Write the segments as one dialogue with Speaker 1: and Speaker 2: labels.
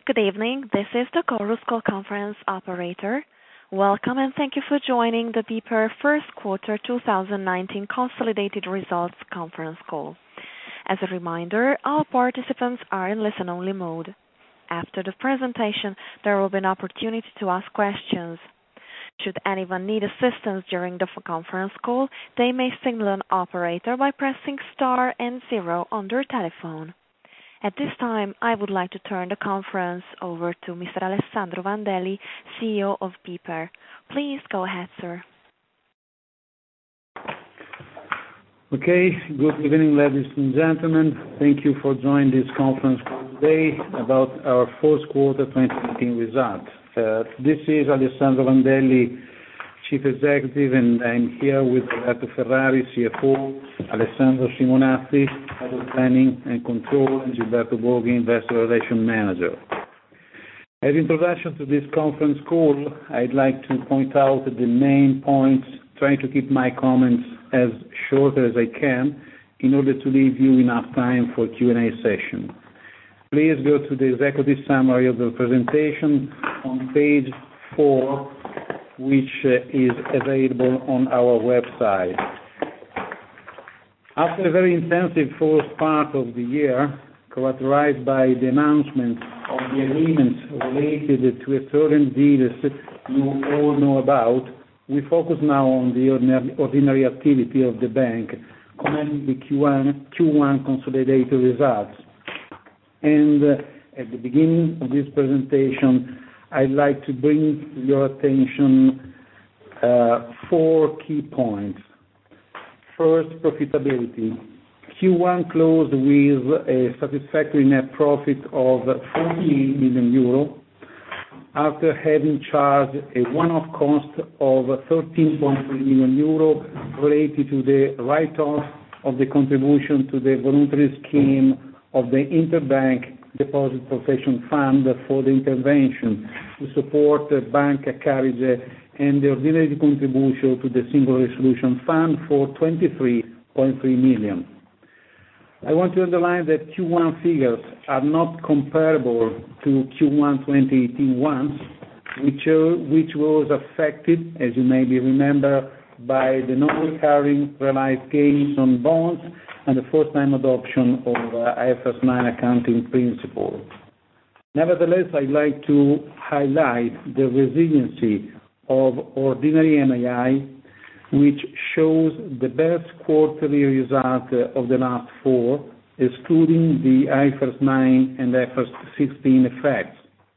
Speaker 1: Good evening. This is the Chorus Call conference operator. Welcome, and thank you for joining the BPER first quarter 2019 consolidated results conference call. As a reminder, all participants are in listen-only mode. After the presentation, there will be an opportunity to ask questions. Should anyone need assistance during the conference call, they may signal an operator by pressing star and 0 on their telephone. At this time, I would like to turn the conference over to Mr. Alessandro Vandelli, CEO of BPER. Please go ahead, sir.
Speaker 2: Okay, good evening, ladies and gentlemen. Thank you for joining this conference call today about our first quarter 2019 results. This is Alessandro Vandelli, Chief Executive, and I'm here with Roberto Ferrari, CFO, Alessandro Simonazzi, Head of Planning and Control, and Gilberto Borghi, Investor Relations Manager. As introduction to this conference call, I'd like to point out the main points, trying to keep my comments as short as I can in order to leave you enough time for Q&A session. Please go to the executive summary of the presentation on page 4, which is available on our website. After a very intensive first part of the year, characterized by the announcement of the agreements related to a certain deals you all know about, we focus now on the ordinary activity of the bank, commenting the Q1 consolidated results. And at the beginning of this presentation, I'd like to bring to your attention 4 key points. First, profitability. Q1 closed with a satisfactory net profit of 48 million euro after having charged a one-off cost of 13.3 million euro related to the write-off of the contribution to the voluntary scheme of the Interbank Deposit Protection Fund for the intervention to support Banca Carige and the ordinary contribution to the Single Resolution Fund for 23.3 million. I want to underline that Q1 figures are not comparable to Q1 2018 ones, which was affected, as you maybe remember, by the non-recurring realized gains on bonds and the first-time adoption of IFRS 9 accounting principle. Nevertheless, I'd like to highlight the resiliency of ordinary NII, which shows the best quarterly result of the last 4, excluding the IFRS 9 and IFRS 16 effects,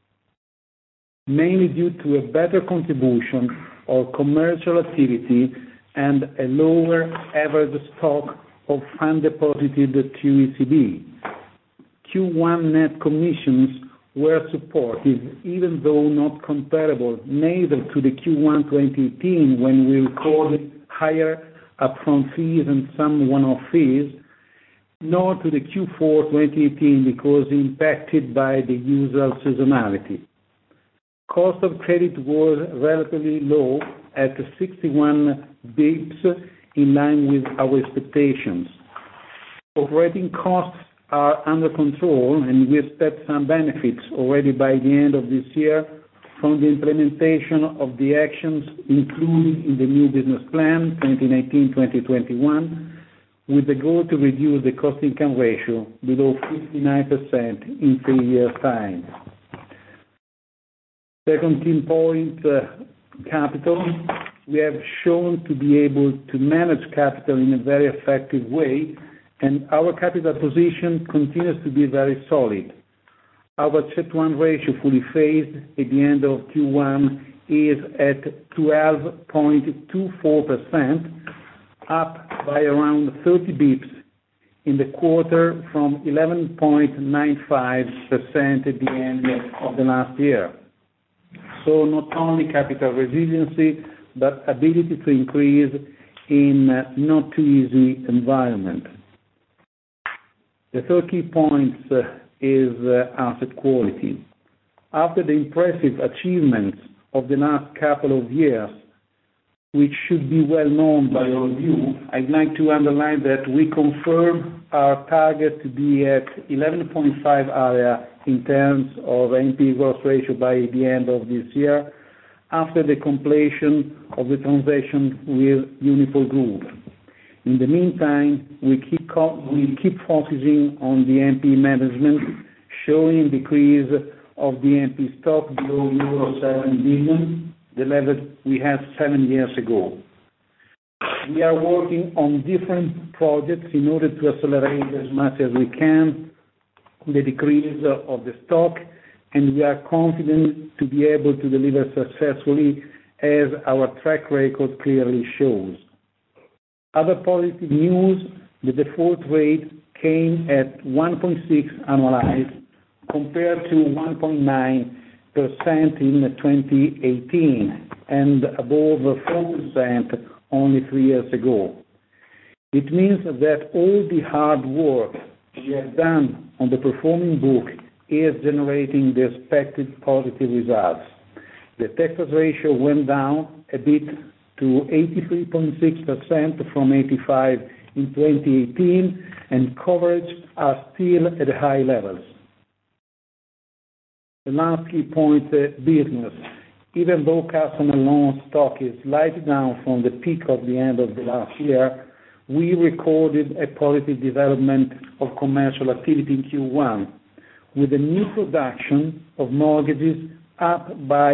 Speaker 2: mainly due to a better contribution of commercial activity and a lower average stock of fund deposited to ECB. Q1 net commissions were supportive, even though not comparable neither to the Q1 2018 when we recorded higher upfront fees and some one-off fees, nor to the Q4 2018 because impacted by the usual seasonality. Cost of credit was relatively low at 61 bps, in line with our expectations. Operating costs are under control, and we expect some benefits already by the end of this year from the implementation of the actions included in the new business plan 2019-2021, with the goal to reduce the cost-income ratio below 59% in 3 years' time. Second key point, capital. We have shown to be able to manage capital in a very effective way, and our capital position continues to be very solid. Our CET1 ratio fully phased at the end of Q1 is at 12.24%, up by around 30 bps in the quarter from 11.95% at the end of the last year. So not only capital resiliency, but ability to increase in not too easy environment. The third key point is asset quality. After the impressive achievements of the last couple of years, which should be well known by all of you, I'd like to underline that we confirm our target to be at 11.5 area in terms of NPE gross ratio by the end of this year, after the completion of the transaction with Unipol Group. In the meantime, we keep focusing on the NPE management, showing decrease of the NPE stock below euro 7 billion, the level we had 7 years ago. We are working on different projects in order to accelerate as much as we can the decrease of the stock, and we are confident to be able to deliver successfully as our track record clearly shows. Other positive news, the default rate came at 1.6 annualized compared to 1.9% in 2018 and above 4% only 3 years ago. It means that all the hard work we have done on the performing book is generating the expected positive results. The Texas ratio went down a bit to 83.6% from 85 in 2018, and coverage are still at high levels. The last key point, business. Even though customer loan stock is slightly down from the peak of the end of the last year, we recorded a positive development of commercial activity in Q1, with a new production of mortgages up by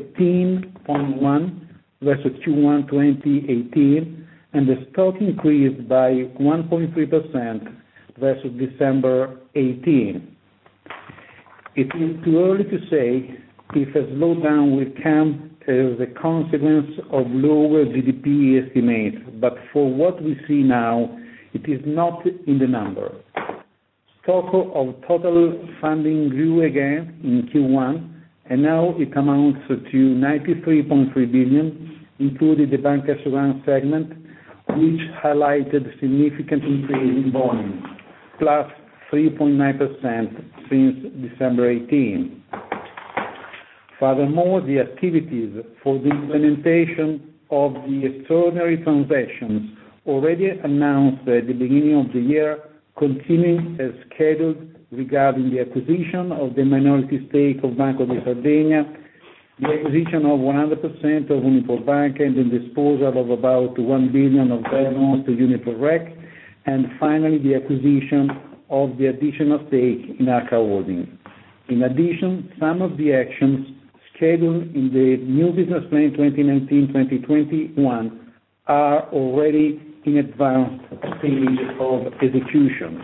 Speaker 2: 13.1 versus Q1 2018, and the stock increased by 1.3% versus December 18. It is too early to say if a slowdown will come as a consequence of lower GDP estimates, but for what we see now, it is not in the number. Stock of total funding grew again in Q1, and now it amounts to 93.3 billion, including the bancassurance segment, which highlighted significant increase in volume, plus 3.9% since December 18. Furthermore, the activities for the implementation of the extraordinary transactions already announced at the beginning of the year continuing as scheduled regarding the acquisition of the minority stake of Banco di Sardegna, the acquisition of 100% of Unipol Bank, and the disposal of about 1 billion of bad loans to Unipol Rec, and finally the acquisition of the additional stake in Arca Holding. In addition, some of the actions scheduled in the new business plan 2019-2021 are already in advanced stage of execution.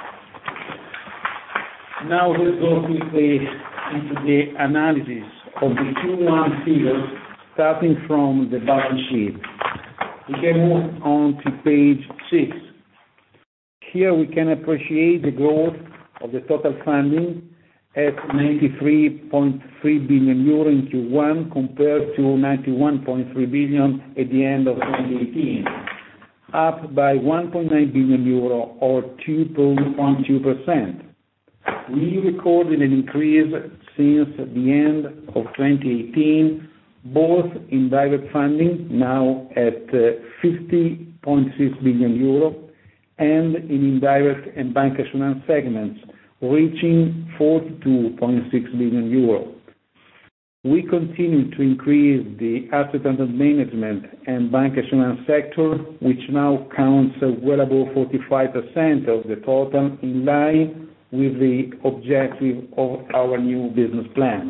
Speaker 2: Now let's go quickly into the analysis of the Q1 figures, starting from the balance sheet. We can move on to page 6. Here we can appreciate the growth of the total funding at 93.3 billion euro in Q1 compared to 91.3 billion at the end of 2018, up by 1.9 billion euro or 2.2%. We recorded an increase since the end of 2018, both in direct funding, now at 50.6 billion euro, and in indirect and bancassurance segments, reaching 42.6 billion euro. We continue to increase the asset under management and bancassurance sector, which now counts well above 45% of the total, in line with the objective of our new business plan.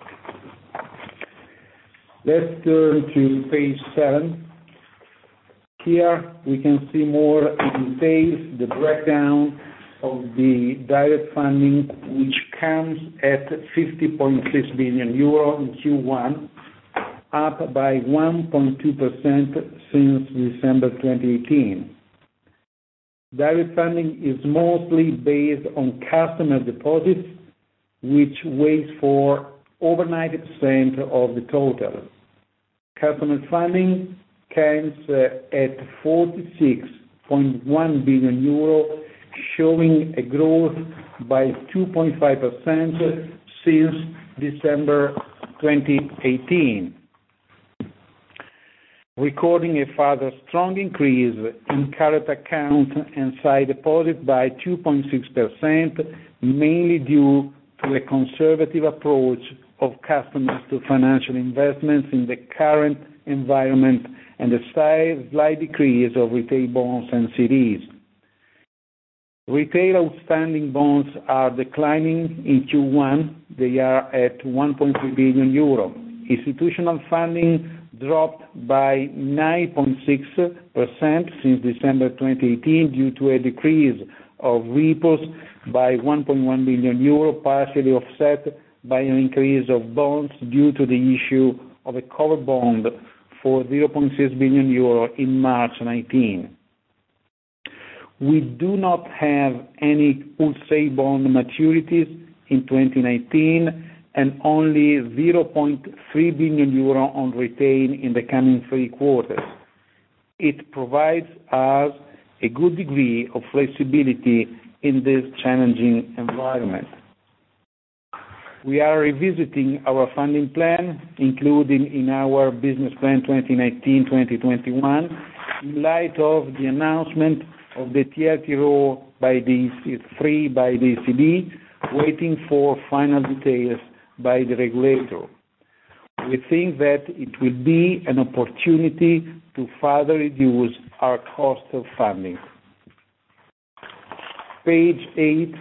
Speaker 2: Let's turn to page 7. Here we can see more in detail the breakdown of the direct funding, which comes at 50.6 billion euro in Q1, up by 1.2% since December 2018. Direct funding is mostly based on customer deposits, which weighs for over 90% of the total. Customer funding comes at 46.1 billion euro, showing a growth by 2.5% since December 2018. recording a further strong increase in current account and sight deposit by 2.6%, mainly due to a conservative approach of customers to financial investments in the current environment and a slight decrease of retail bonds and CDs. Retail outstanding bonds are declining in Q1. They are at 1.3 billion euro. Institutional funding dropped by 9.6% since December 2018 due to a decrease of repos by 1.1 billion euro, partially offset by an increase of bonds due to the issue of a covered bond for 0.6 billion euro in March 19. We do not have any wholesale bond maturities in 2019 and only 0.3 billion euro on retain in the coming 3 quarters. It provides us a good degree of flexibility in this challenging environment. We are revisiting our funding plan, including in our business plan 2019-2021, in light of the announcement of the TLTRO by the ECB, waiting for final details by the regulator. We think that it will be an opportunity to further reduce our cost of funding. Page 8.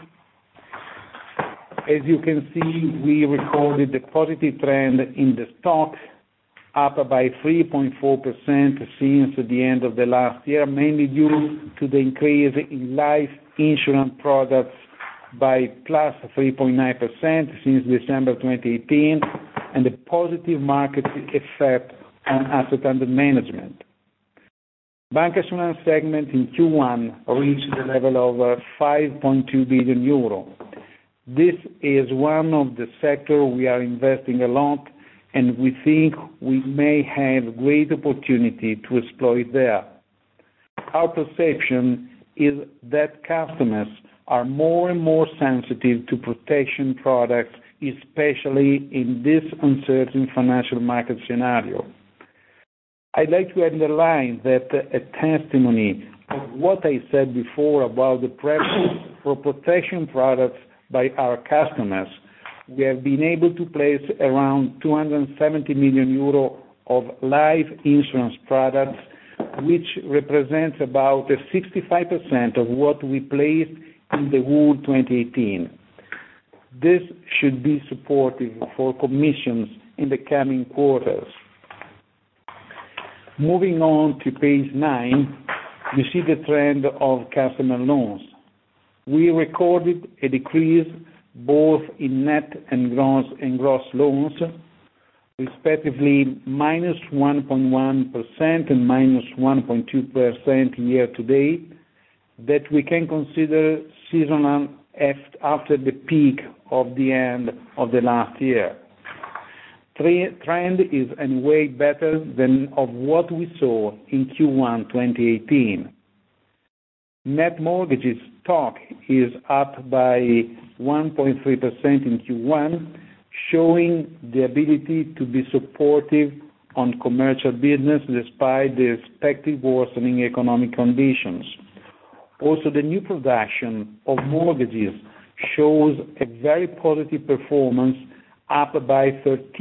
Speaker 2: As you can see, we recorded a positive trend in the stock, up by 3.4% since the end of the last year, mainly due to the increase in life insurance products by plus 3.9% since December 2018, and a positive market effect on asset under management. Bancassurance segment in Q1 reached the level of 5.2 billion euro. This is one of the sectors we are investing a lot, and we think we may have great opportunity to exploit there. Our perception is that customers are more and more sensitive to protection products, especially in this uncertain financial market scenario. I'd like to underline that a testimony of what I said before about the preference for protection products by our customers, we have been able to place around 270 million euro of life insurance products, which represents about 65% of what we placed in the whole 2018. This should be supportive for commissions in the coming quarters. Moving on to page 9, you see the trend of customer loans. We recorded a decrease both in net and gross loans, respectively minus 1.1% and minus 1.2% year to date, that we can consider seasonal after the peak of the end of the last year. Trend is anyway better than of what we saw in Q1 2018. Net mortgages stock is up by 1.3% in Q1, showing the ability to be supportive on commercial business despite the expected worsening economic conditions. Also, the new production of mortgages shows a very positive performance, up by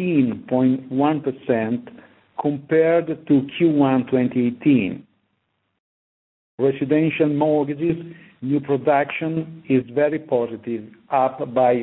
Speaker 2: 13.1% compared to Q1 2018. Residential mortgages, new production is very positive, up by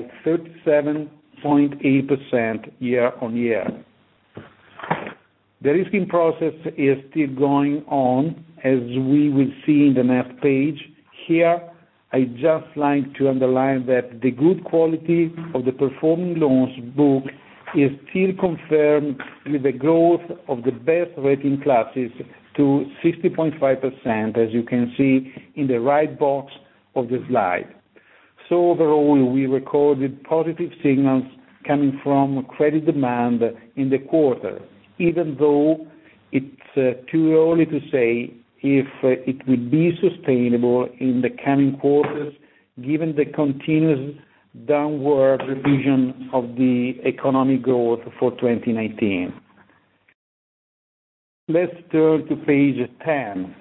Speaker 2: 37.8% year on year. The risking process is still going on, as we will see in the next page. Here, I just like to underline that the good quality of the performing loans book is still confirmed with the growth of the best rating classes to 60.5%, as you can see in the right box of the slide. So overall, we recorded positive signals coming from credit demand in the quarter, even though it's too early to say if it will be sustainable in the coming quarters, given the continuous downward revision of the economic growth for 2019. Let's turn to page 10.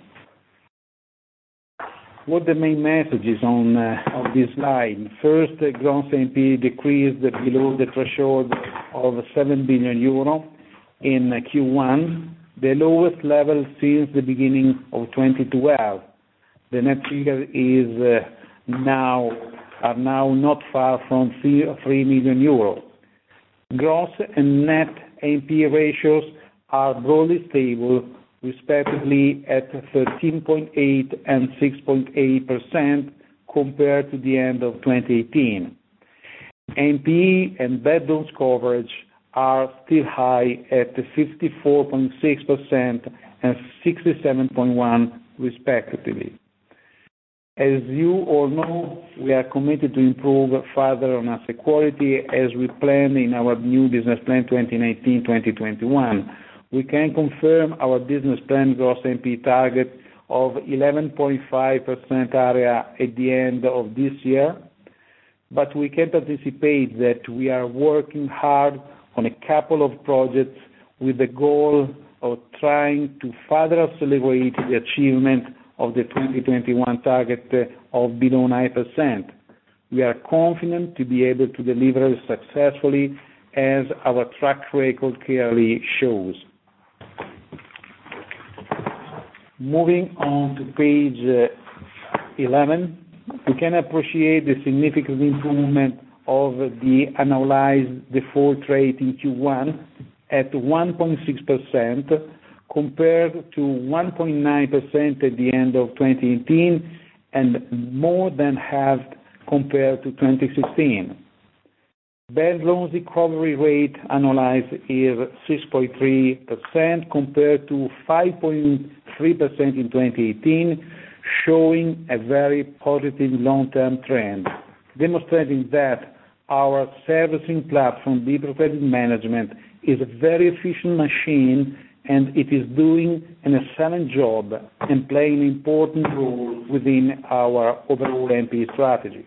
Speaker 2: What the main messages on this slide? First, gross NPE decreased below the threshold of 7 billion euro in Q1, the lowest level since the beginning of 2012. The net figure is now not far from 3 million euro. Gross and net NPE ratios are broadly stable, respectively at 13.8 and 6.8% compared to the end of 2018. NPE and bad loans coverage are still high at 54.6% and 67.1% respectively. As you all know, we are committed to improve further on asset quality as we plan in our new business plan 2019-2021. We can confirm our business plan gross NPE target of 11.5% area at the end of this year, but we can anticipate that we are working hard on a couple of projects with the goal of trying to further accelerate the achievement of the 2021 target of below 9%. We are confident to be able to deliver successfully as our track record clearly shows. Moving on to page 11, we can appreciate the significant improvement of the annualized default rate in Q1 at 1.6% compared to 1.9% at the end of 2018 and more than half compared to 2016. Bad loans recovery rate annualized is 6.3% compared to 5.3% in 2018, showing a very positive long-term trend, demonstrating that our servicing platform, BPER Credit Management, is a very efficient machine and it is doing an excellent job and playing an important role within our overall NPE strategy.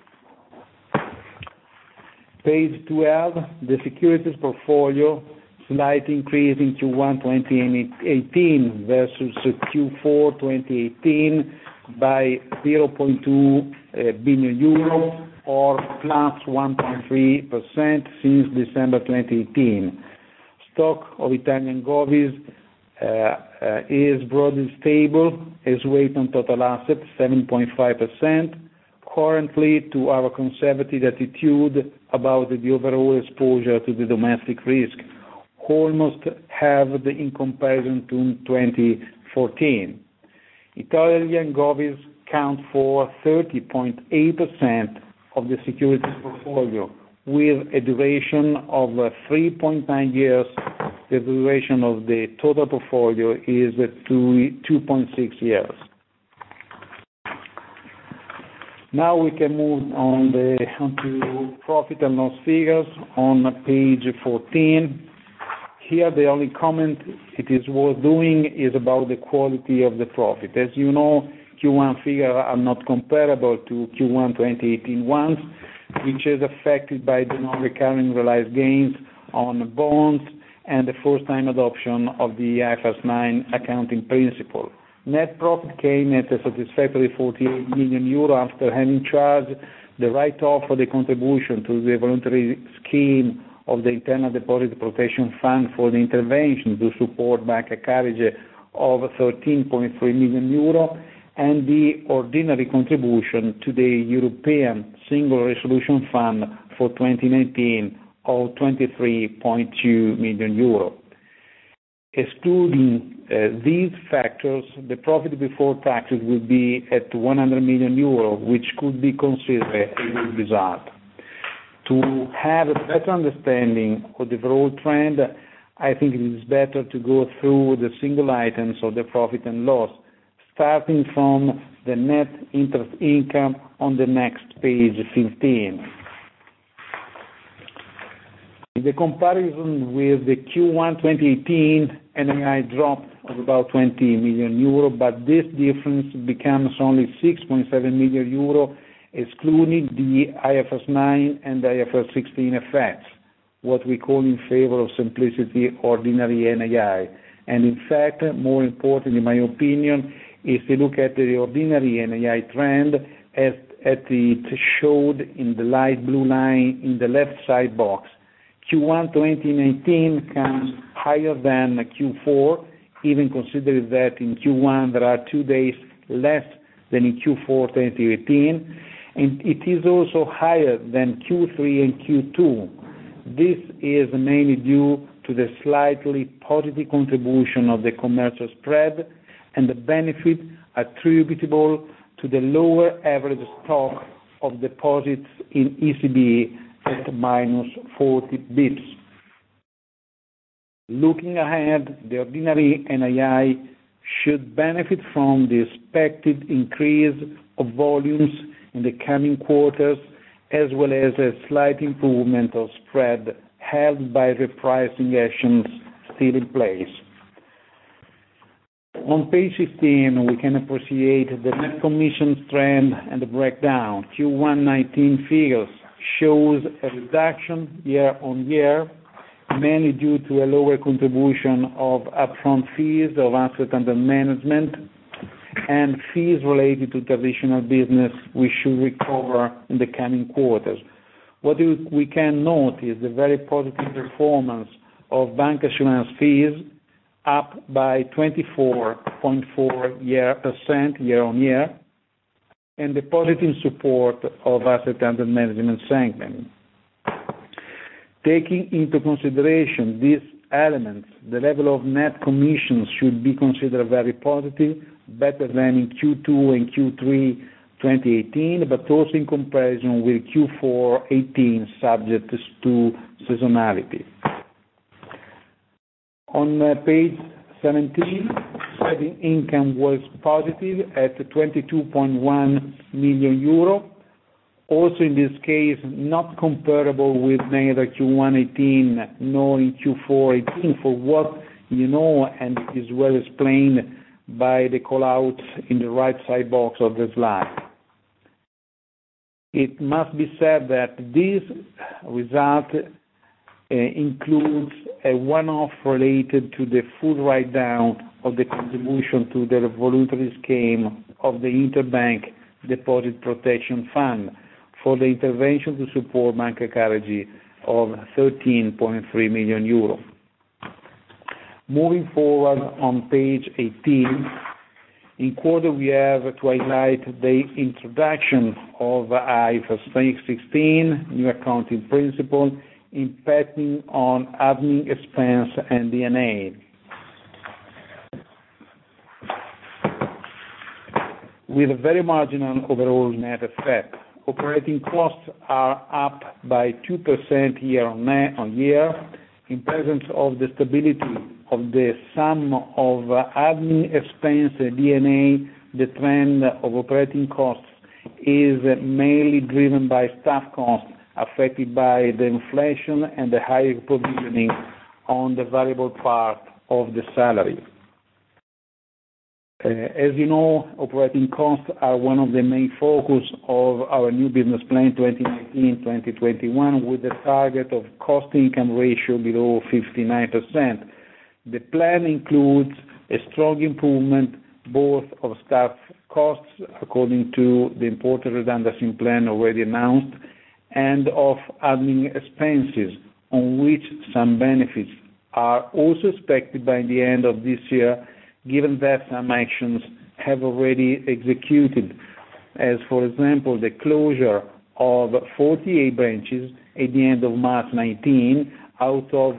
Speaker 2: Page 12, the securities portfolio, slight increase in Q1 2018 versus Q4 2018 by 0.2 billion euro or plus 1.3% since December 2018. Stock of Italian govies is broadly stable as weight on total assets, 7.5%, currently to our conservative attitude about the overall exposure to the domestic risk, almost halved in comparison to 2014. Italian govies count for 30.8% of the securities portfolio, with a duration of 3.9 years. The duration of the total portfolio is 2.6 years. Now we can move on to profit and loss figures on page 14. Here the only comment it is worth doing is about the quality of the profit. As you know, Q1 figures are not comparable to Q1 2018 ones, which is affected by the non-recurring realized gains on bonds and the first-time adoption of the IFRS 9 accounting principle. Net profit came at a satisfactory 48 million euro after having charged the write-off for the contribution to the voluntary scheme of the Internal Deposit Protection Fund for the intervention to support Banca Carige of 13.3 million euro and the ordinary contribution to the European Single Resolution Fund for 2019 of 23.2 million euro. Excluding these factors, the profit before taxes will be at 100 million euro, which could be considered a good result. To have a better understanding of the overall trend, I think it is better to go through the single items of the profit and loss, starting from the net interest income on the next page 15. In the comparison with the Q1 2018, NII dropped of about 20 million euro, but this difference becomes only 6.7 million euro, excluding the IFRS 9 and IFRS 16 effects, what we call in favor of simplicity ordinary NII, And in fact, more important, in my opinion, is to look at the ordinary NII trend as it showed in the light blue line in the left side box. Q1 2019 comes higher than Q4, even considering that in Q1 there are 2 days less than in Q4 2018, and it is also higher than Q3 and Q2. This is mainly due to the slightly positive contribution of the commercial spread and the benefit attributable to the lower average stock of deposits in ECB at minus 40 bips. Looking ahead, the ordinary NII should benefit from the expected increase of volumes in the coming quarters, as well as a slight improvement of spread held by repricing actions still in place. On page 15, we can appreciate the net commissions trend and the breakdown. Q1 19 figures shows a reduction year on year, mainly due to a lower contribution of upfront fees of asset under management and fees related to traditional business, which should recover in the coming quarters. What we can note is the very positive performance of bancassurance fees, up by 24.4% year on year, and the positive support of asset under management segment. Taking into consideration these elements, the level of net commissions should be considered very positive, better than in Q2 and Q3 2018, but also in comparison with Q4 18, subject to seasonality. On page 17, trading income was positive at 22.1 million euro. Also in this case, not comparable with neither Q1 18 nor in Q4 18 for what you know, and is well explained by the call-outs in the right side box of the slide. It must be said that this result includes a one-off related to the full write-down of the contribution to the voluntary scheme of the Interbank Deposit Protection Fund for the intervention to support Banca Carige of 13.3 million euro. Moving forward on page 18, in quarter we have to highlight the introduction of IFRS 16, new accounting principle, impacting on admin expense and D&A. With a very marginal overall net effect. Operating costs are up by 2% year on year, in presence of the stability of the sum of admin expense and D&A. The trend of operating costs is mainly driven by staff costs affected by the inflation and the higher provisioning on the variable part of the salary. As you know, operating costs are one of the main focus of our new business plan 2019-2021, with the target of cost-income ratio below 59%. The plan includes a strong improvement both of staff costs, according to the important redundancy plan already announced, and of admin expenses, on which some benefits are also expected by the end of this year, given that some actions have already executed, as for example the closure of 48 branches at the end of March 19 out of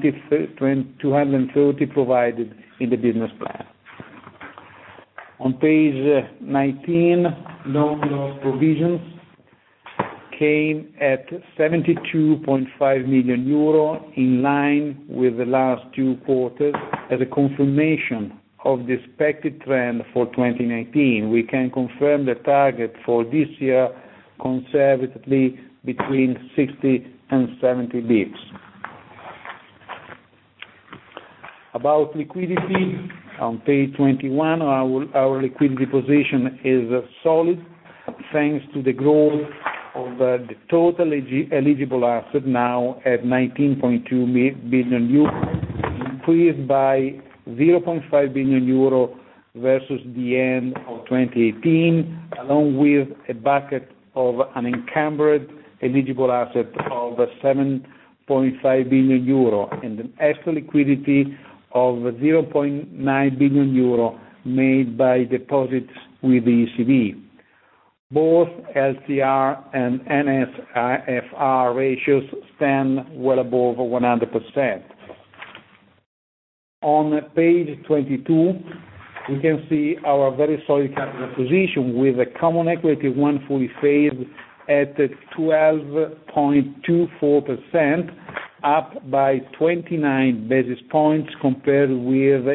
Speaker 2: 230 provided in the business plan. On page 19, loan loss provisions came at 72.5 million euro, in line with the last two quarters, as a confirmation of the expected trend for 2019. We can confirm the target for this year conservatively between 60 and 70 bips. About liquidity, on page 21, our liquidity position is solid, thanks to the growth of the total eligible asset, now at 19.2 billion euros, increased by 0.5 billion euro versus the end of 2018, along with a bucket of unencumbered eligible asset of 7.5 billion euro and an extra liquidity of 0.9 billion euro made by deposits with the ECB. Both LCR and NSFR ratios stand well above 100%. On page 22, we can see our very solid capital position with a common equity one fully phased at 12.24%, up by 29 basis points compared with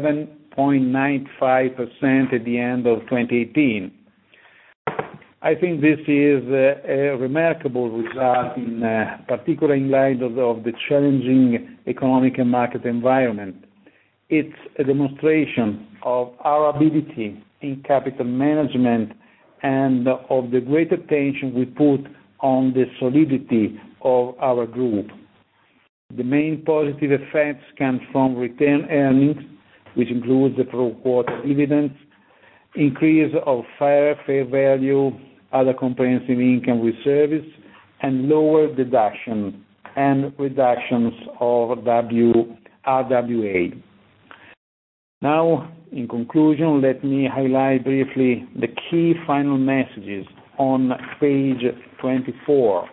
Speaker 2: 11.95% at the end of 2018. I think this is a remarkable result, particularly in light of the challenging economic and market environment. It's a demonstration of our ability in capital management and of the great attention we put on the solidity of our group. The main positive effects come from retained earnings, which includes the pro-quota dividends, increase of fair value, other comprehensive income with service, and lower deduction and reductions of RWA. Now, in conclusion, let me highlight briefly the key final messages on page 24.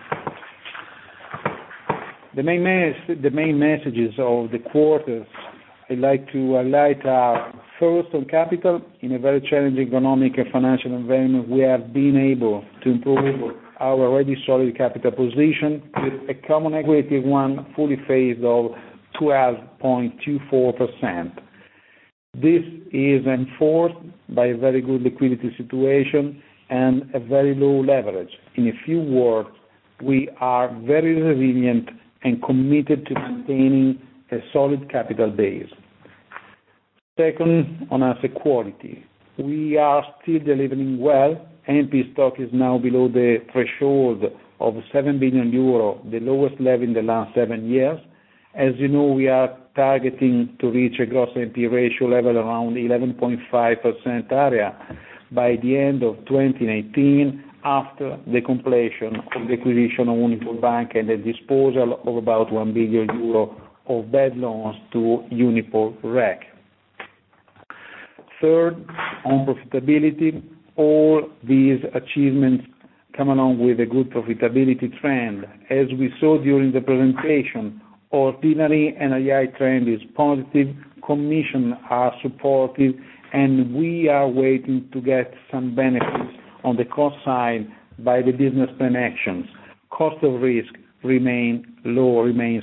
Speaker 2: The main messages of the quarters I'd like to highlight are: first, on capital, in a very challenging economic and financial environment, we have been able to improve our already solid capital position with a common equity one fully phased of 12.24%. This is enforced by a very good liquidity situation and a very low leverage. In a few words, we are very resilient and committed to maintaining a solid capital base. Second, on asset quality, we are still delivering well. NPE stock is now below the threshold of 7 billion euro, the lowest level in the last 7 years. As you know, we are targeting to reach a gross NPE ratio level around 11.5% area by the end of 2019, after the completion of the acquisition of Unipol Bank and the disposal of about 1 billion euro of bad loans to Unipol Rec. Third, on profitability, all these achievements come along with a good profitability trend. As we saw during the presentation, ordinary NII trend is positive, commissions are supportive, and we are waiting to get some benefits on the cost side by the business plan actions. Cost of risk remains low.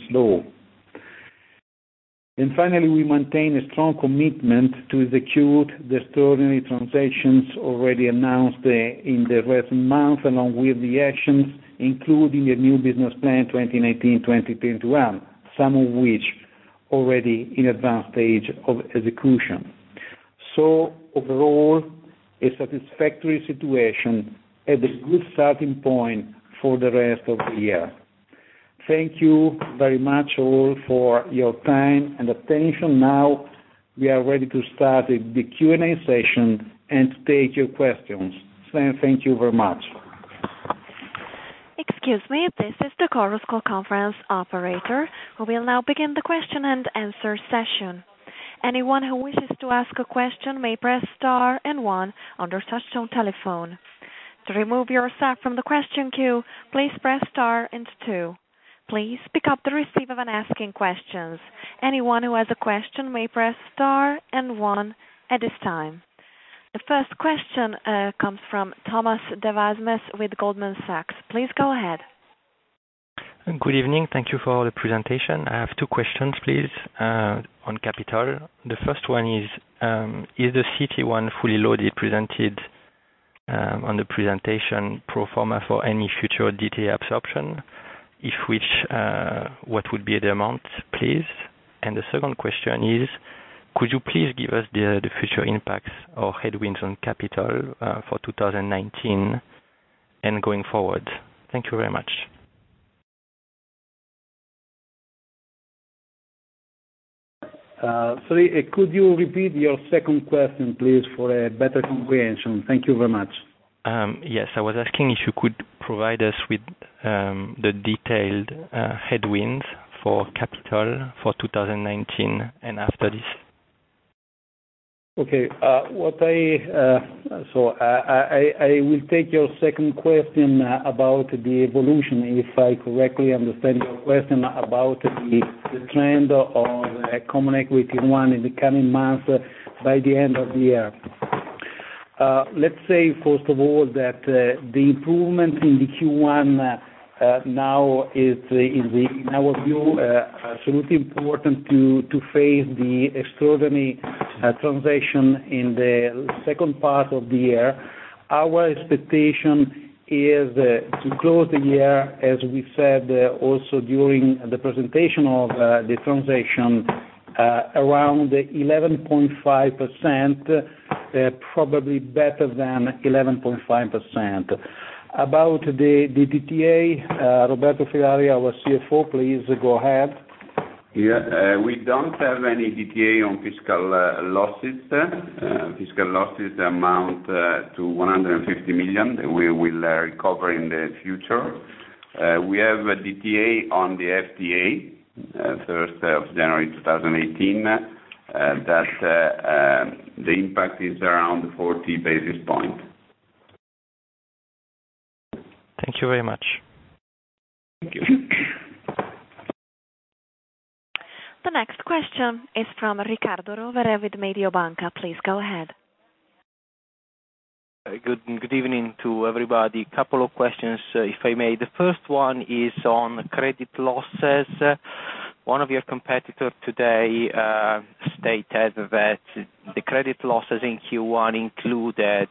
Speaker 2: And finally, we maintain a strong commitment to execute the extraordinary transactions already announced in the recent months, along with the actions including the new business plan 2019-2021, some of which already in advanced stage of execution. So overall, a satisfactory situation and a good starting point for the rest of the year. Thank you very much all for your time and attention. Now we are ready to start the Q&A session and to take your questions. Thank you very much.
Speaker 1: Excuse me, this is the Chorus Call conference operator. We will now begin the question and answer session. Anyone who wishes to ask a question may press star and one on their touchtone telephone. To remove yourself from the question queue, please press star and two. Please pick up the receiver when asking questions. Anyone who has a question may press star and one at this time. The first question comes from Thomas Devasmes with Goldman Sachs. Please go ahead.
Speaker 3: Good evening. Thank you for the presentation. I have two questions, please, on capital. The first one is the CET1 fully loaded presented on the presentation pro forma for any future DTA absorption? If which, what would be the amount, please? And the second question is, could you please give us the future impacts or headwinds on capital for 2019 and going forward? Thank you very much.
Speaker 2: Sorry, could you repeat your second question, please, for a better comprehension? Thank you very much.
Speaker 3: Yes, I was asking if you could provide us with the detailed headwinds for capital for 2019 and after this.
Speaker 2: Okay. I will take your second question about the evolution, if I correctly understand your question about the trend of Common Equity One in the coming months by the end of the year. Let's say, first of all, that the improvement in the Q1 now is, in our view, absolutely important to face the extraordinary transaction in the second part of the year. Our expectation is to close the year, as we said also during the presentation of the transaction, around 11.5%, probably better than 11.5%. About the DTA, Roberto Ferrari, our CFO, please go ahead.
Speaker 4: Yeah, we don't have any DTA on fiscal losses. Fiscal losses amount to 150 million. We will recover in the future. We have a DTA on the FTA, 1st of January 2018. That the impact is around 40 basis points.
Speaker 3: Thank you very much.
Speaker 4: Thank you.
Speaker 1: The next question is from Riccardo Rovere with Mediobanca. Please go ahead.
Speaker 5: Good evening to everybody. Couple of questions, if I may. The first one is on credit losses. One of your competitors today stated that the credit losses in Q1 included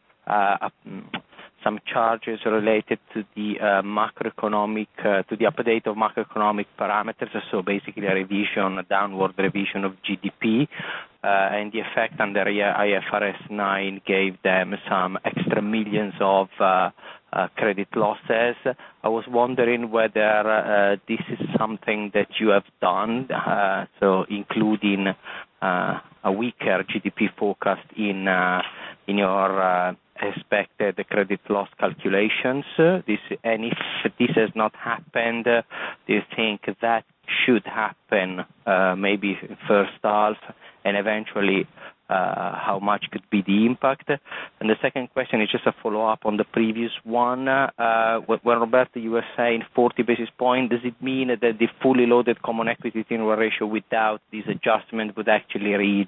Speaker 5: some charges related to the macroeconomic, to the update of macroeconomic parameters. So basically a downward revision of GDP, and the effect under IFRS 9 gave them some extra millions of credit losses. I was wondering whether this is something that you have done, so including a weaker GDP forecast in your expected credit loss calculations. And if this has not happened, do you think that should happen maybe first half, and eventually how much could be the impact? And the second question is just a follow-up on the previous one. When Roberto, you were saying 40 basis points, does it mean that the fully loaded common equity tier 1 ratio without this adjustment would actually read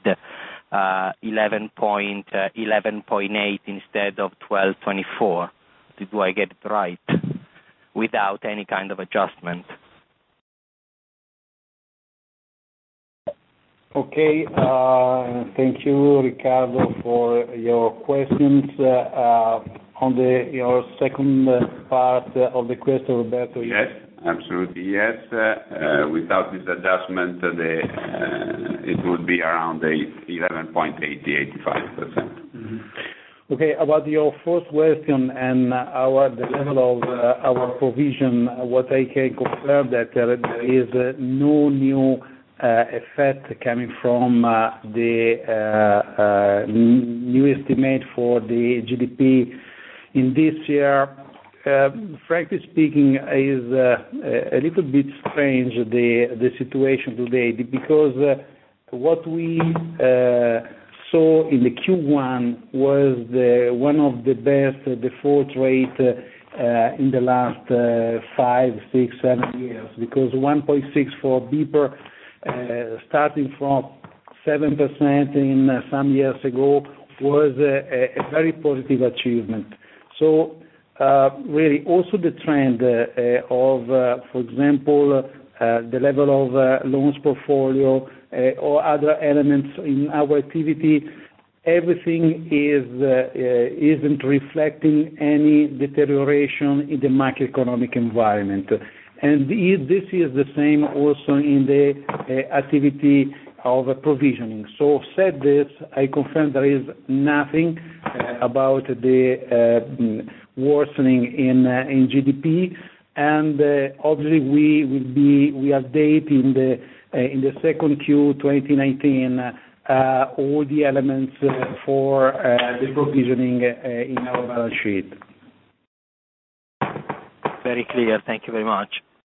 Speaker 5: 11.8 instead of 12.24? Do I get it right? Without any kind of adjustment.
Speaker 2: Okay, thank you, Riccardo, for your questions. On your second part of the question, Roberto.
Speaker 4: Yes, absolutely, yes. Without this adjustment, it would be around 11.85%.
Speaker 2: Mm-hmm. Okay, about your first question and the level of our provision, what I can confirm that there is no new effect coming from the new estimate for the GDP in this year. Frankly speaking, is a little bit strange the situation today, because what we saw in the Q1 was one of the best default rate in the last 5, 6, 7 years, because 1.6 for BPER, starting from 7% in some years ago, was a very positive achievement. So really also the trend of, for example, the level of loans portfolio or other elements in our activity, everything isn't reflecting any deterioration in the macroeconomic environment. And this is the same also in the activity of provisioning. So said this, I confirm there is nothing about the worsening in GDP, and obviously we update in the in the second Q 2019 all the elements for the provisioning in our balance sheet.
Speaker 5: Very clear. Thank you very much.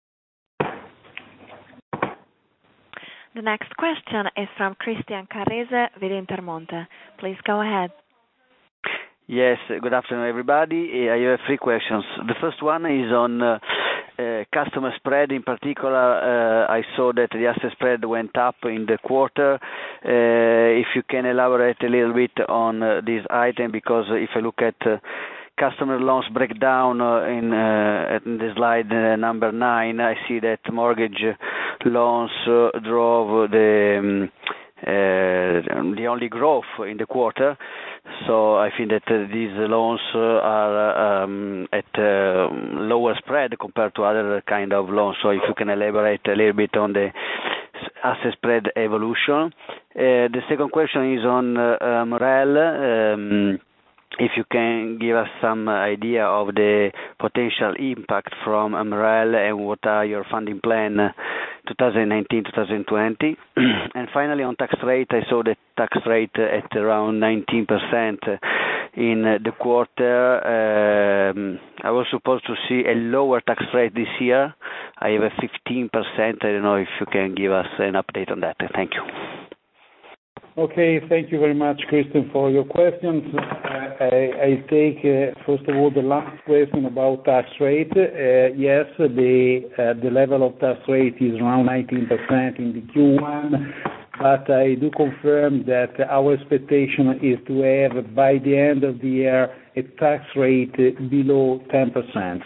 Speaker 1: The next question is from Christian Carrese with Intermonte. Please go ahead.
Speaker 6: Yes, good afternoon, everybody. I have three questions. The first one is on customer spread. In particular, I saw that the asset spread went up in the quarter. If you can elaborate a little bit on this item, because if I look at customer loans breakdown in the slide number 9, I see that mortgage loans drove the only growth in the quarter. So I think that these loans are at lower spread compared to other kind of loans. So if you can elaborate a little bit on the asset spread evolution. The second question is on MREL. If you can give us some idea of the potential impact from MREL and what are your funding plan 2019-2020. And finally, on tax rate, I saw the tax rate at around 19% in the quarter. I was supposed to see a lower tax rate this year. I have a 15%. I don't know if you can give us an update on that. Thank you.
Speaker 2: Okay, thank you very much, Christian, for your questions. I take, first of all, the last question about tax rate. Yes, the level of tax rate is around 19% in the Q1, but I do confirm that our expectation is to have, by the end of the year, a tax rate below 10%.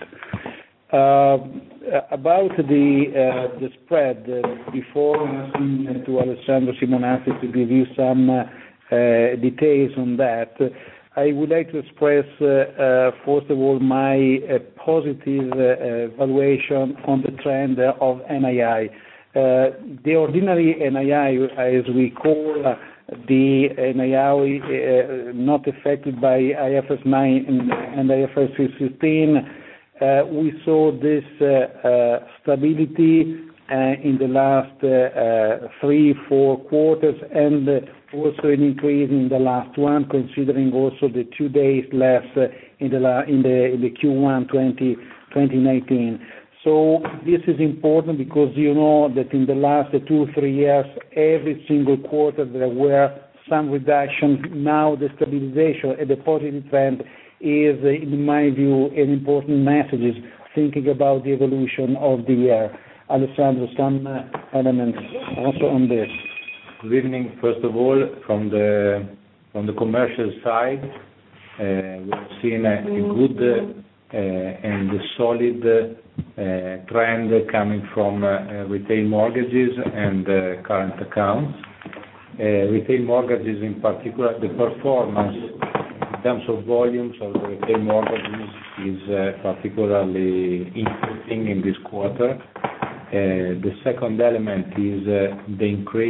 Speaker 2: About the spread, before asking to Alessandro Simonazzi to give you some details on that, I would like to express, first of all, my positive valuation on the trend of NII. The ordinary NII, as we call the NII not affected by IFRS 9 and IFRS 15, we saw this stability in the last 3-4 quarters, and also an increase in the last one, considering also the 2 days less in the Q1 2019. So this is important because you know that in the last 2-3 years, every single quarter there were some reductions. Now the stabilization and the positive trend is, in my view, an important message, thinking about the evolution of the year. Alessandro, some elements also on this.
Speaker 7: Good evening. First of all, from the commercial side, we have seen a good and solid trend coming from retail mortgages and current accounts. Retail mortgages, in particular, the performance in terms of volumes of the retail mortgages is particularly interesting in this quarter. The second element is the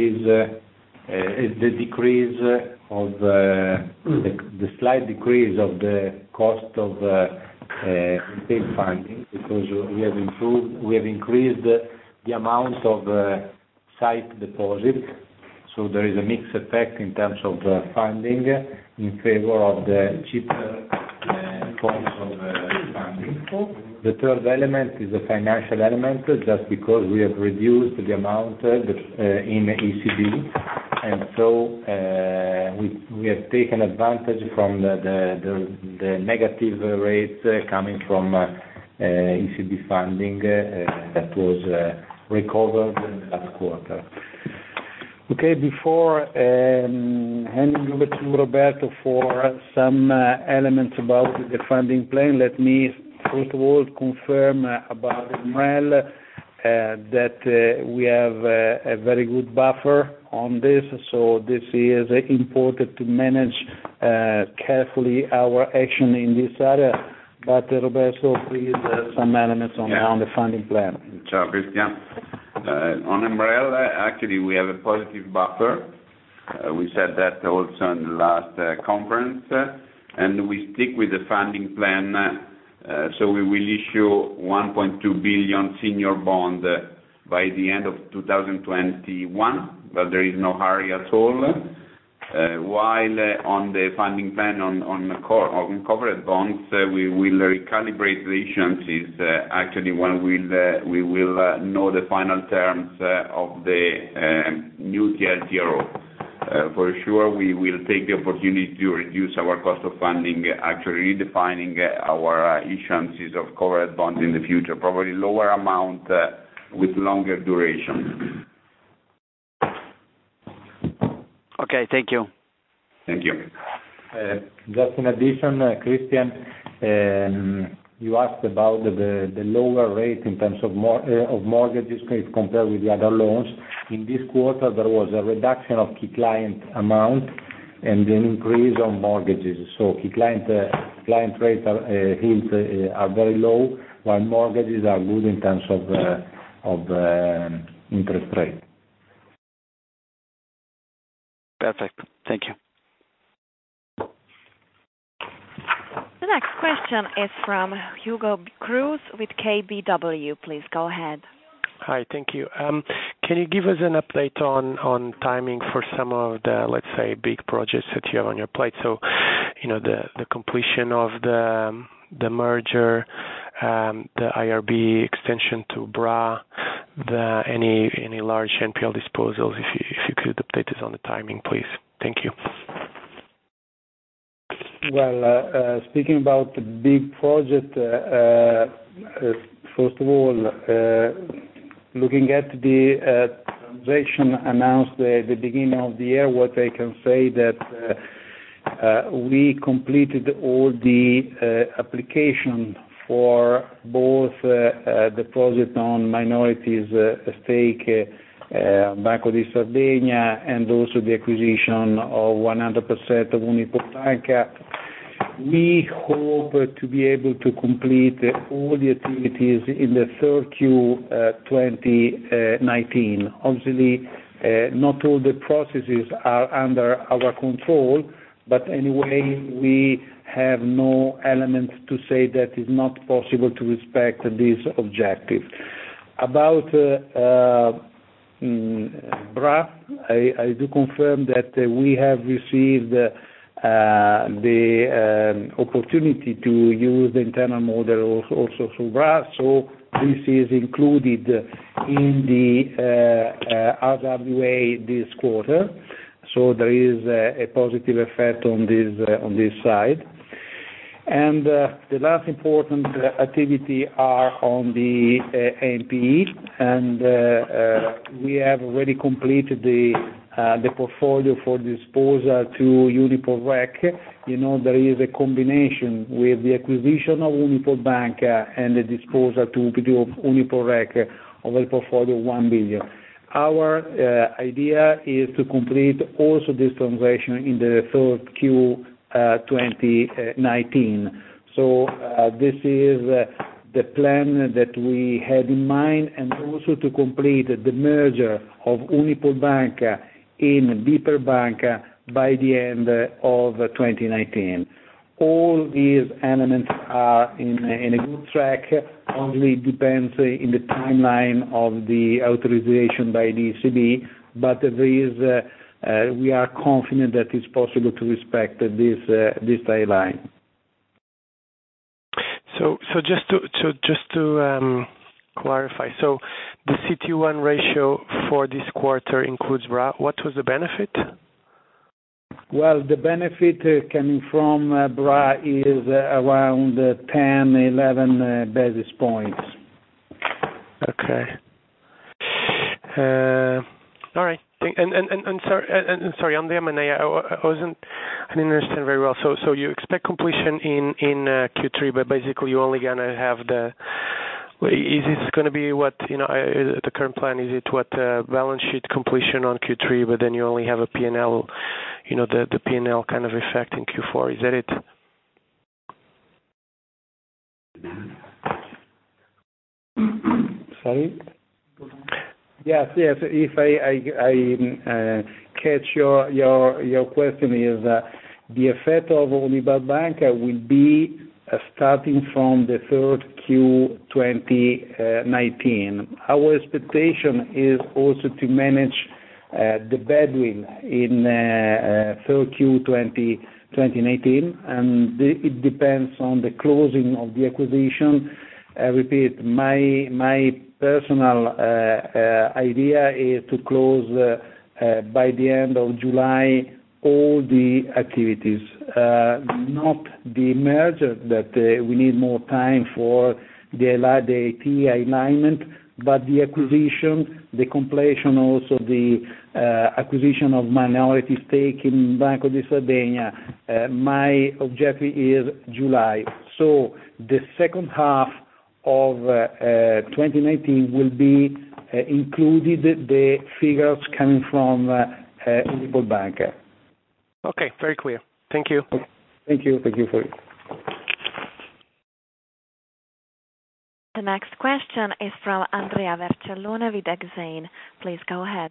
Speaker 7: slight decrease of the cost of retail funding, because we have increased the amount of sight deposit. So there is a mixed effect in terms of funding in favor of the cheaper forms of funding. The third element is the financial element, just because we have reduced the amount in ECB, and so we have taken advantage from the negative rates coming from ECB funding that was recovered in the last quarter.
Speaker 2: Okay, before handing over to Roberto for some elements about the funding plan, let me first of all confirm about MREL that we have a very good buffer on this, so this is important to manage carefully our action in this area. But Roberto, please, some elements on the funding plan.
Speaker 4: Ciao, Christian. On MREL, actually, we have a positive buffer. We said that also in the last conference, and we stick with the funding plan. So we will issue 1.2 billion senior bond by the end of 2021, but there is no hurry at all. While on the funding plan on covered bonds, we will recalibrate the issuances actually when we will know the final terms of the new TLTRO. For sure, we will take the opportunity to reduce our cost of funding, actually redefining our issuances of covered bonds in the future, probably lower amount with longer duration.
Speaker 6: Okay, thank you.
Speaker 4: Thank you.
Speaker 7: Just in addition, Christian, you asked about the lower rate in terms of mortgages compared with the other loans. In this quarter, there was a reduction of key client amount and an increase on mortgages. So key client rate yields are very low, while mortgages are good in terms of interest rate.
Speaker 6: Perfect. Thank you.
Speaker 1: The next question is from Hugo Cruz with KBW. Please go ahead.
Speaker 8: Hi, thank you. Can you give us an update on timing for some of the, let's say, big projects that you have on your plate? So, the completion of the merger, the IRB extension to BRA, any large NPL disposals. If you could update us on the timing, please. Thank you.
Speaker 2: Well, speaking about the big project, first of all, looking at the transaction announced at the beginning of the year, what I can say that we completed all the application for both the project on minorities stake Banco di Sardegna and also the acquisition of 100% of Unipol Banca. We hope to be able to complete all the activities in the third Q 2019. Obviously, not all the processes are under our control, but anyway, we have no element to say that it's not possible to respect this objective. About BRA, I do confirm that we have received the opportunity to use the internal model also through BRA, so this is included in the RWA this quarter. So there is a positive effect on this side. And the last important activity are on the NPE, and we have already completed the portfolio for disposal to Unipol Rec. There is a combination with the acquisition of Unipol Banca and the disposal to Unipol Rec of a portfolio of 1 billion. Our idea is to complete also this transaction in the third Q 2019. So this is the plan that we had in mind, and also to complete the merger of Unipol Banca in BPER Banca by the end of 2019. All these elements are in a good track. Only depends in the timeline of the authorization by the ECB, but there is we are confident that it's possible to respect this timeline.
Speaker 8: So just to clarify, so the CET1 ratio for this quarter includes BRA. What was the benefit?
Speaker 2: Well, the benefit coming from BRA is around 10, 11 basis points.
Speaker 8: Okay. All right. And sorry, on the M&A, I didn't understand very well. So you expect completion in Q3, but basically you only gonna have is this going to be what the current plan? Is it what balance sheet completion on Q3, but then you only have a P&L, the P&L kind of effect in Q4? Is that it?
Speaker 2: Sorry. Yes. If I catch your question is the effect of Unipol Banca will be starting from the third Q 2019. Our expectation is also to manage the badwill in third Q 2019, and it depends on the closing of the acquisition. I repeat, my personal idea is to close by the end of July all the activities, not the merger that we need more time for the IT alignment, but the acquisition, the completion, also the acquisition of minority stake in Banco di Sardegna. My objective is July. So the second half of 2019 will be included the figures coming from Unipol Banca.
Speaker 8: Okay, very clear. Thank you.
Speaker 2: Thank you. Thank you for it.
Speaker 1: The next question is from Andrea Vercellone with Exane. Please go ahead.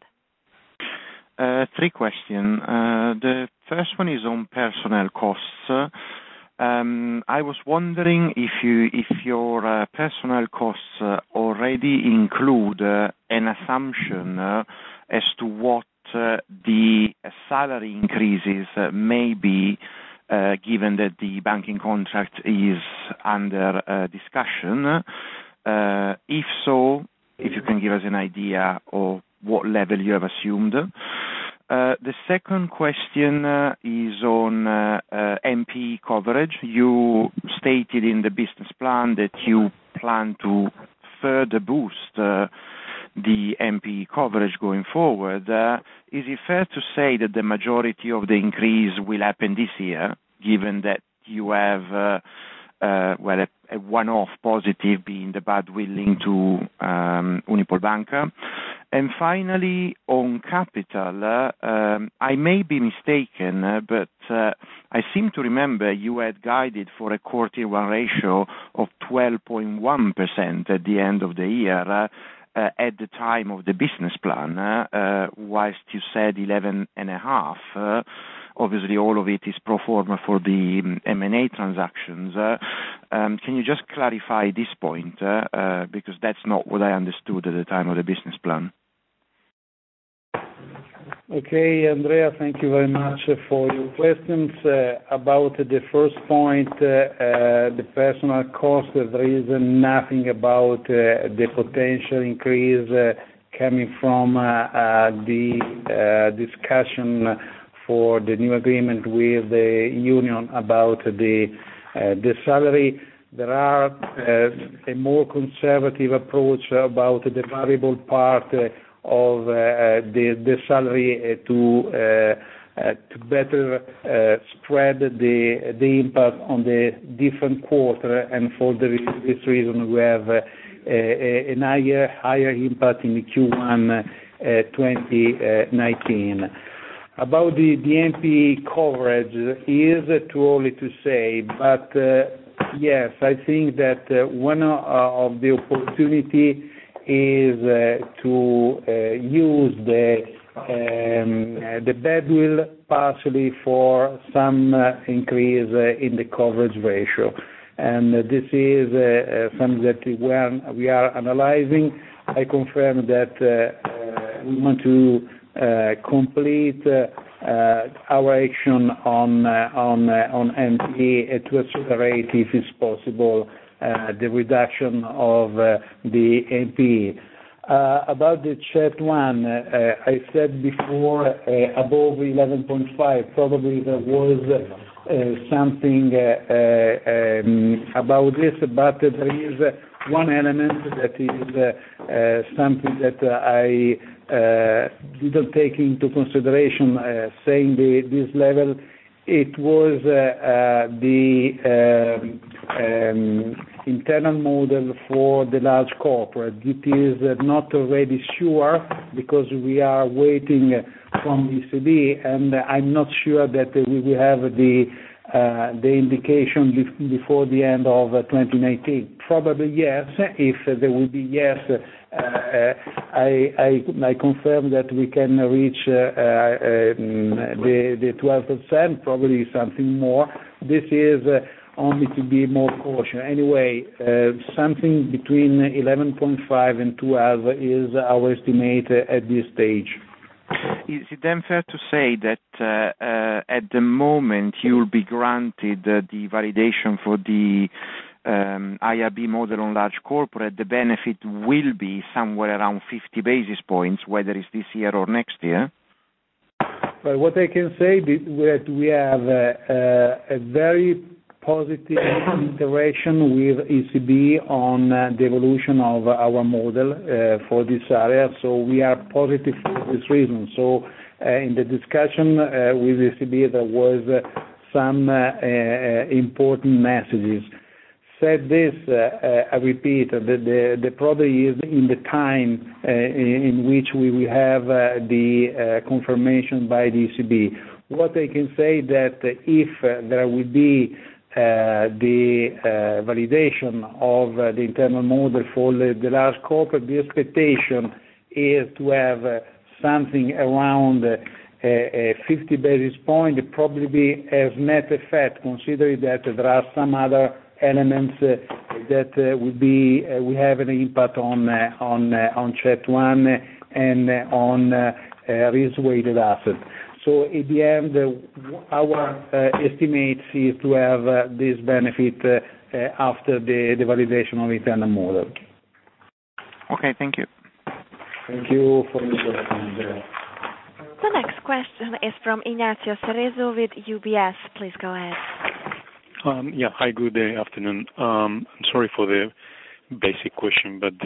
Speaker 9: 3 questions. The first one is on personnel costs. I was wondering if your personnel costs already include an assumption as to what the salary increases may be, given that the banking contract is under discussion. If so, if you can give us an idea of what level you have assumed. The second question is on NPE coverage. You stated in the business plan that you plan to further boost the NPE coverage going forward. Is it fair to say that the majority of the increase will happen this year, given that you have a one-off positive being the badwill to Unipol Banca? And finally, on capital, I may be mistaken, but I seem to remember you had guided for a core Tier 1 ratio of 12.1% at the end of the year, at the time of the business plan, whilst you said 11.5%. Obviously, all of it is pro forma for the M&A transactions. Can you just clarify this point? Because that's not what I understood at the time of the business plan.
Speaker 2: Okay, Andrea, thank you very much for your questions. About the first point, the personal cost, there is nothing about the potential increase coming from the discussion for the new agreement with the union about the salary. There are a more conservative approach about the variable part of the salary to better spread the impact on the different quarter, and for this reason we have a higher impact in Q1 2019. About the NPE coverage, it is too early to say, but yes, I think that one of the opportunity is to use the badwill partially for some increase in the coverage ratio, and this is something that we are analyzing. I confirm that we want to complete our action on NPE to accelerate, if it's possible, the reduction of the NPE. About the CET1, I said before above 11.5. Probably there was something about this, but there is one element that is something that I didn't take into consideration, saying this level. It was the internal model for the large corporate. It is not already sure because we are waiting from ECB, and I'm not sure that we will have the indication before the end of 2019. Probably yes. If there will be yes, I confirm that we can reach the 12%, probably something more. This is only to be more cautious. Anyway, something between 11.5 and 12 is our estimate at this stage.
Speaker 9: Is it then fair to say that at the moment you'll be granted the validation for the IRB model on large corporate? The benefit will be somewhere around 50 basis points, whether it's this year or next year?
Speaker 2: Well, what I can say is that we have a very positive interaction with ECB on the evolution of our model for this area. So we are positive for this reason. So in the discussion with ECB, there was some important messages. Said this, I repeat, the problem is in the time in which we will have the confirmation by the ECB. What I can say that if there will be the validation of the internal model for the large corporate, the expectation is to have something around 50 basis points, probably as net effect, considering that there are some other elements that will have an impact on CET1 and on risk-weighted assets. So at the end, our estimate is to have this benefit after the validation of internal model.
Speaker 9: Okay, thank you.
Speaker 2: Thank you for your question.
Speaker 1: The next question is from Ignacio Cerezo with UBS. Please go ahead.
Speaker 10: Hi, good afternoon. I'm sorry for the basic question, but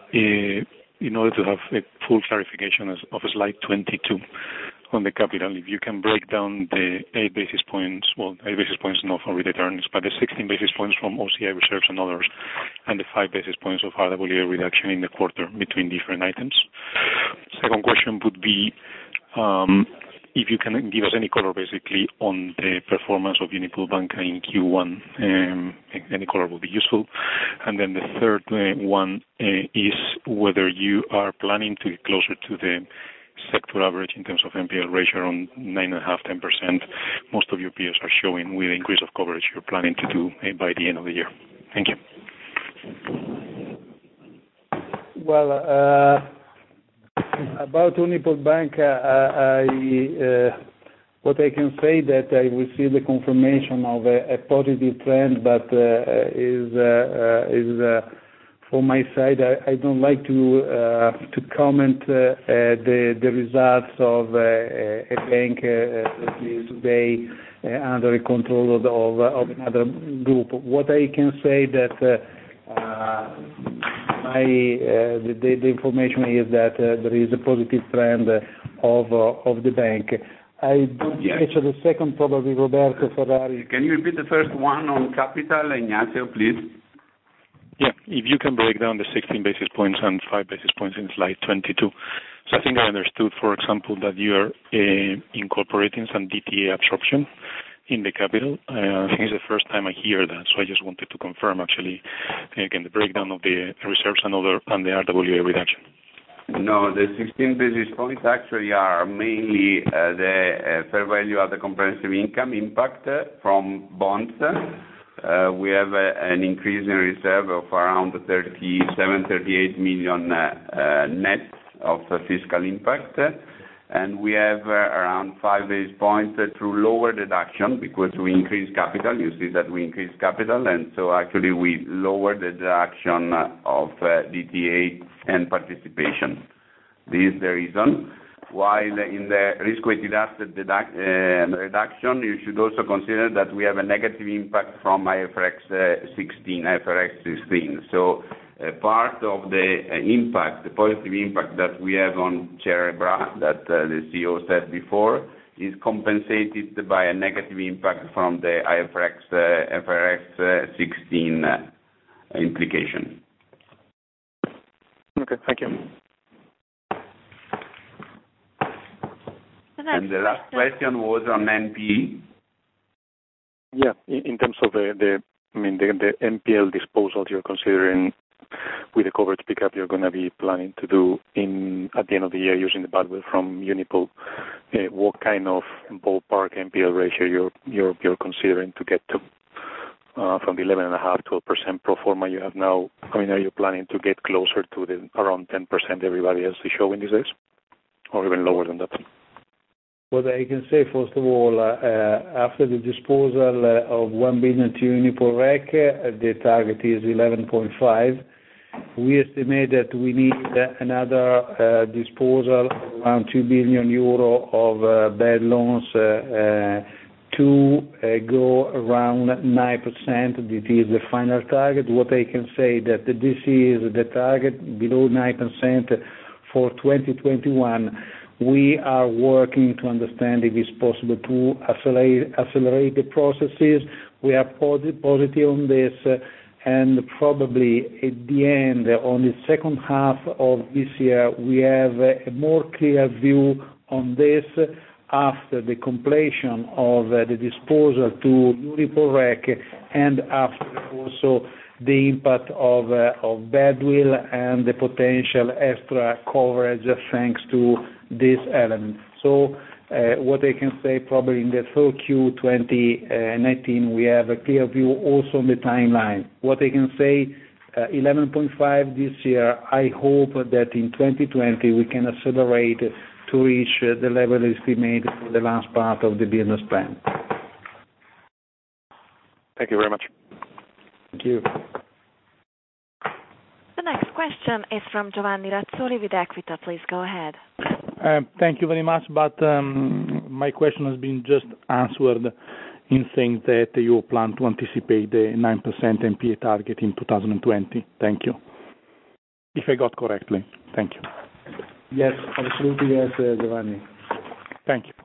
Speaker 10: in order to have a full clarification of slide 22 on the capital, if you can break down the 8 basis points not from related earnings, but the 16 basis points from OCI reserves and others, and the 5 basis points of RWA reduction in the quarter between different items. Second question would be if you can give us any color basically on the performance of Unipol Banca in Q1, any color will be useful. And then the third one is whether you are planning to get closer to the sector average in terms of NPL ratio on 9.5-10%. Most of your peers are showing with the increase of coverage you're planning to do by the end of the year. Thank you.
Speaker 2: Well, about Unipol Banca, what I can say that I received the confirmation of a positive trend, but is from my side, I don't like to comment the results of a bank that is today under the control of another group. What I can say that the information is that there is a positive trend of the bank. I don't catch the second, probably Roberto Ferrari.
Speaker 4: Can you repeat the first one on capital, Ignacio, please?
Speaker 10: Yeah, if you can break down the 16 basis points and 5 basis points in slide 22. So I think I understood, for example, that you are incorporating some DTA absorption in the capital. I think it's the first time I hear that, so I just wanted to confirm actually, again, the breakdown of the reserves and the RWA reduction.
Speaker 4: No, the 16 basis points actually are mainly the fair value of the comprehensive income impact from bonds. We have an increase in reserve of around 38 million net of fiscal impact. And we have around 5 basis points through lower deduction because we increase capital. You see that we increase capital, and so actually we lower the deduction of DTA and participation. This is the reason. While in the risk-weighted asset reduction, you should also consider that we have a negative impact from IFRS 16. So part of the impact, the positive impact that we have on Cerebra, that the CEO said before, is compensated by a negative impact from the IFRS 16 implication.
Speaker 10: Okay, thank you.
Speaker 4: And the last question was on NPE.
Speaker 10: Yeah, in terms of the NPL disposals you're considering with the coverage pickup you're going to be planning to do at the end of the year using the badwill from Unipol, what kind of ballpark NPL ratio you're considering to get to from the 11.5%-12% pro forma you have now? I mean, are you planning to get closer to the around 10% everybody else is showing these days, or even lower than that?
Speaker 2: What I can say, first of all, after the disposal of 1 billion to Uniporrec, the target is 11.5. We estimate that we need another disposal around 2 billion euro of bad loans to go around 9%. This is the final target. What I can say that this is the target below 9% for 2021. We are working to understand if it's possible to accelerate the processes. We are positive on this, and probably at the end, on the second half of this year, we have a more clear view on this after the completion of the disposal to Uniporrec and after also the impact of badwill and the potential extra coverage thanks to this element. So what I can say, probably in the third Q 2019, we have a clear view also on the timeline. What I can say, 11.5 this year, I hope that in 2020 we can accelerate to reach the level estimated for the last part of the business plan.
Speaker 10: Thank you very much.
Speaker 2: Thank you.
Speaker 1: The next question is from Giovanni Razzoli with Equita. Please go ahead.
Speaker 11: Thank you very much, but my question has been just answered in saying that you plan to anticipate the 9% NPA target in 2020. Thank you. If I got correctly. Thank you.
Speaker 2: Yes, absolutely yes, Giovanni.
Speaker 11: Thank you.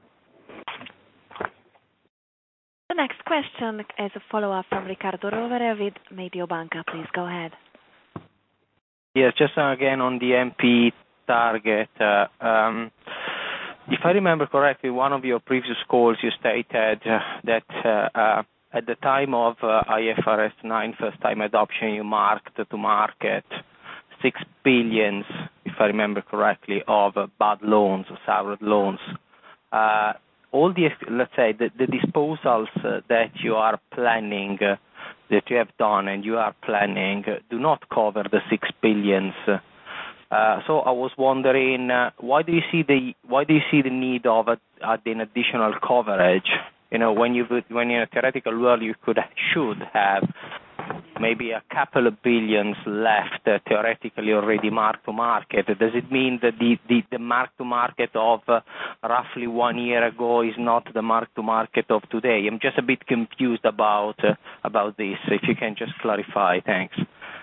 Speaker 1: The next question is a follow-up from Riccardo Rovere with Mediobanca. Please go ahead.
Speaker 5: Yes, just again on the MP target. If I remember correctly, one of your previous calls you stated that at the time of IFRS 9 first time adoption, you marked to market 6 billion, if I remember correctly, of bad loans, sour loans. All the, let's say, the disposals that you are planning, that you have done and you are planning, do not cover the 6 billion. So I was wondering, why do you see the need of an additional coverage? You know, when in a theoretical world you should have maybe a couple of billions left theoretically already marked to market. Does it mean that the mark to market of roughly 1 year ago is not the mark to market of today? I'm just a bit confused about this. If you can just clarify, thanks.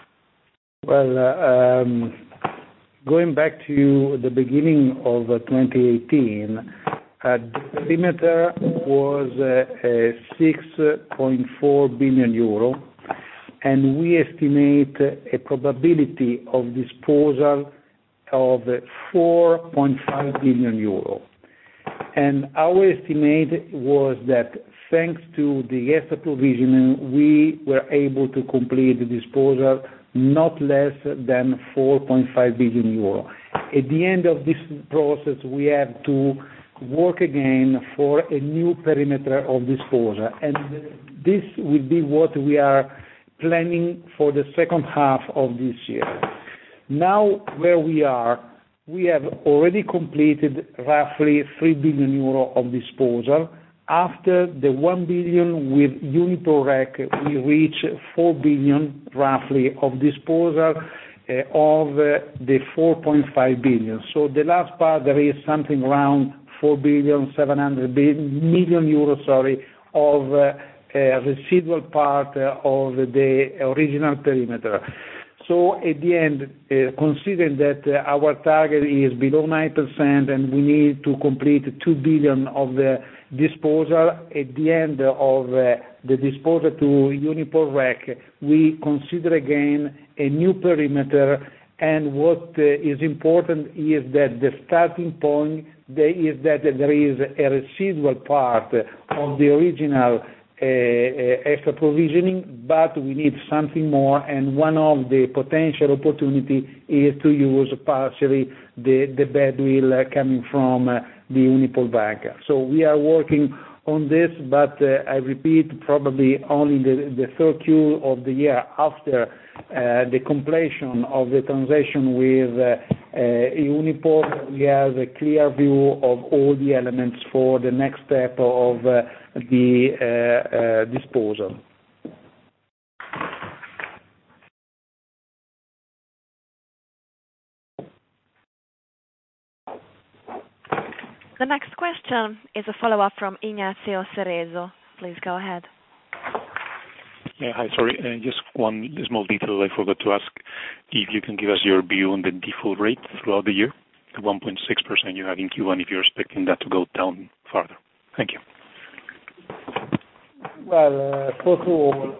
Speaker 2: Well, going back to the beginning of 2018, the perimeter was 6.4 billion euro, and we estimate a probability of disposal of 4.5 billion euro. And our estimate was that thanks to the extra provisioning, we were able to complete the disposal not less than 4.5 billion euro. At the end of this process, we have to work again for a new perimeter of disposal, and this will be what we are planning for the second half of this year. Now, where we are, we have already completed roughly 3 billion euro of disposal. After the 1 billion with Uniporrec, we reach 4 billion roughly of disposal of the 4.5 billion. So the last part, there is something around 4.7 billion of residual part of the original perimeter. So at the end, considering that our target is below 9% and we need to complete 2 billion of the disposal, at the end of the disposal to Uniporrec, we consider again a new perimeter, and what is important is that the starting point is that there is a residual part of the original extra provisioning, but we need something more, and one of the potential opportunity is to use partially the badwill coming from the Unipol Banca. So we are working on this, but I repeat, probably only the third Q of the year after the completion of the transaction with Unipol, we have a clear view of all the elements for the next step of the disposal.
Speaker 1: The next question is a follow-up from Ignacio Cerezo. Please go ahead.
Speaker 10: Yeah, hi, sorry. Just one small detail I forgot to ask. If you can give us your view on the default rate throughout the year, the 1.6% you had in Q1, if you're expecting that to go down further. Thank you.
Speaker 2: Well, first of all,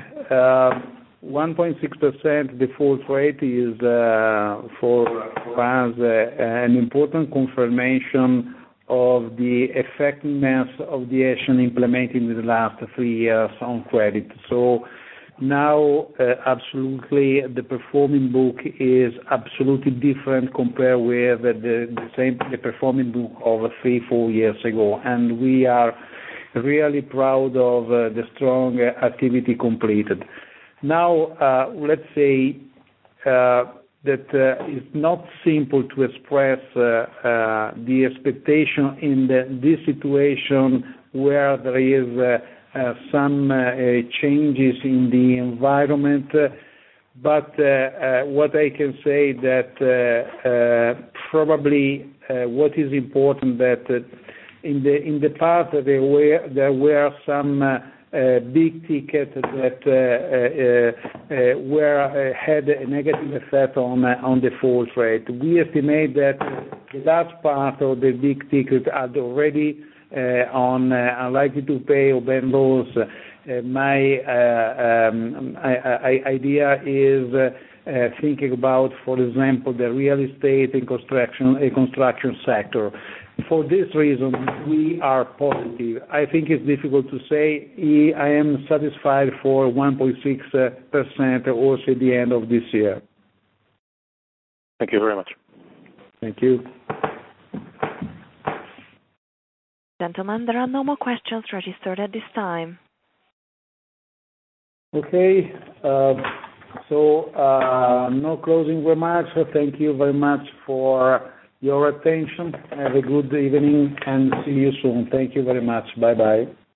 Speaker 2: 1.6% default rate is for us an important confirmation of the effectiveness of the action implemented in the last 3 years on credit. So now, absolutely, the performing book is absolutely different compared with the performing book of 3-4 years ago, and we are really proud of the strong activity completed. Now, let's say that it's not simple to express the expectation in this situation where there is some changes in the environment, but what I can say that probably what is important that in the past there were some big tickets that had a negative effect on default rate. We estimate that the large part of the big tickets are already on unlikely to pay or bad loans. My idea is thinking about, for example, the real estate and construction sector. For this reason, we are positive. I think it's difficult to say. I am satisfied for 1.6% also at the end of this year.
Speaker 10: Thank you very much.
Speaker 2: Thank you.
Speaker 1: Gentlemen, there are no more questions registered at this time.
Speaker 2: Okay. So no closing remarks. Thank you very much for your attention. Have a good evening and see you soon. Thank you very much. Bye-bye.